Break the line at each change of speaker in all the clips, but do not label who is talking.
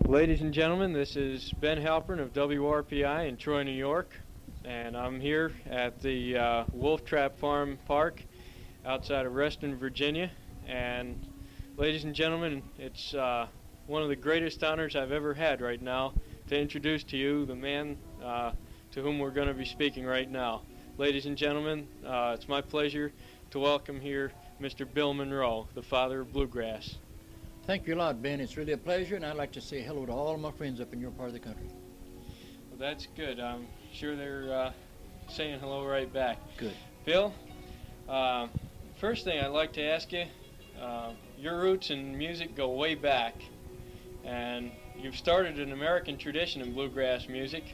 Ladies and gentlemen, this is Ben Halpern of WRPI in Troy, New York, and I'm here at the Wolf Trap Farm Park outside of Reston, Virginia. And ladies and gentlemen, it's one of the greatest honors I've ever had right now to introduce to you the man to whom we're going to be speaking right now. Ladies and gentlemen, it's my pleasure to welcome here Mr. Bill Monroe, the father of bluegrass.
Thank you a lot, Ben. It's really a pleasure, and I'd like to say hello to all of my friends up in your part of the country.
Well, that's good. I'm sure they're saying hello right back.
Good.
Bill, first thing I'd like to ask you, your roots in music go way back, and you've started an American tradition in bluegrass music,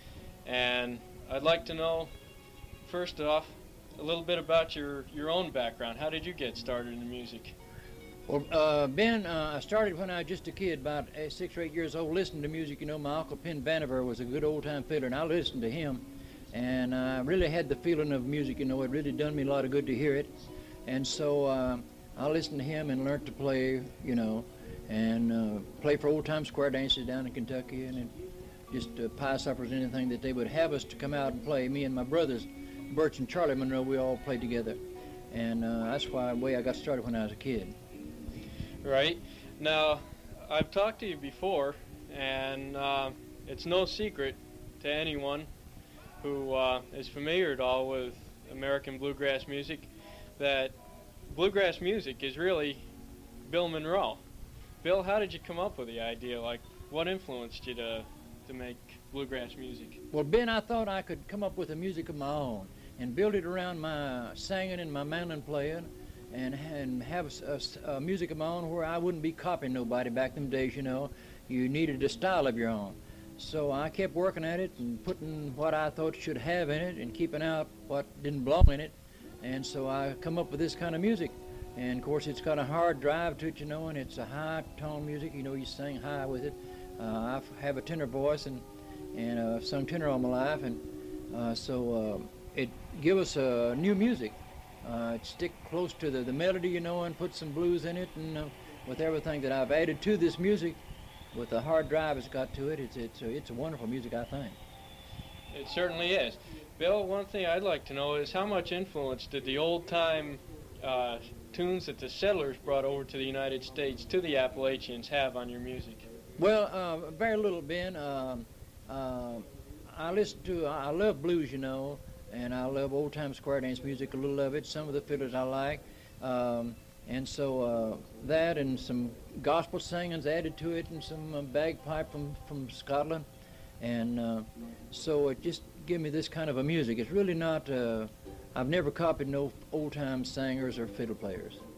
and I'd like to know, first off, a little bit about your own background. How did you get started in music?
Well, Ben, I started when I was just a kid, about 6 or 8 years old, listening to music. You know, my Uncle Penn Vandiver was a good old-time fiddler, and I listened to him. And I really had the feeling of music, you know, it really done me a lot of good to hear it. And so I listened to him and learned to play, you know, and play for old-time square dances down in Kentucky, and just pie suppers and anything that they would have us to come out and play. Me and my brothers, Birch and Charlie Monroe, we all played together. And that's the way I got started when I was a kid.
Right. Now, I've talked to you before, and it's no secret to anyone who is familiar at all with American bluegrass music that bluegrass music is really Bill Monroe. Bill, how did you come up with the idea? Like, what influenced you to make bluegrass music?
Well, Ben, I thought I could come up with a music of my own and build it around my singing and my mandolin playing, and have a music of my own where I wouldn't be copying nobody. Back in them days, you know, you needed a style of your own. So I kept working at it and putting what I thought should have in it and keeping out what didn't belong in it. And so I come up with this kind of music. And of course, it's got a hard drive to it, you know, and it's a high tone music. You know, you sing high with it. I have a tenor voice, and I've sung tenor all my life, and so it give us new music. Stick close to the melody, you know, and put some blues in it, and with everything that I've added to this music, with the hard drive it's got to it, it's a wonderful music, I think.
It certainly is. Bill, one thing I'd like to know is how much influence did the old-time tunes that the settlers brought over to the United States, to the Appalachians, have on your music?
Well, very little, Ben. I love blues, you know, and I love old-time square dance music, a little of it. Some of the fiddlers I like. And so that and some gospel singings added to it, and some bagpipe from Scotland. And so it just gave me this kind of a music. It's really not, I've never copied no old-time singers or fiddle players.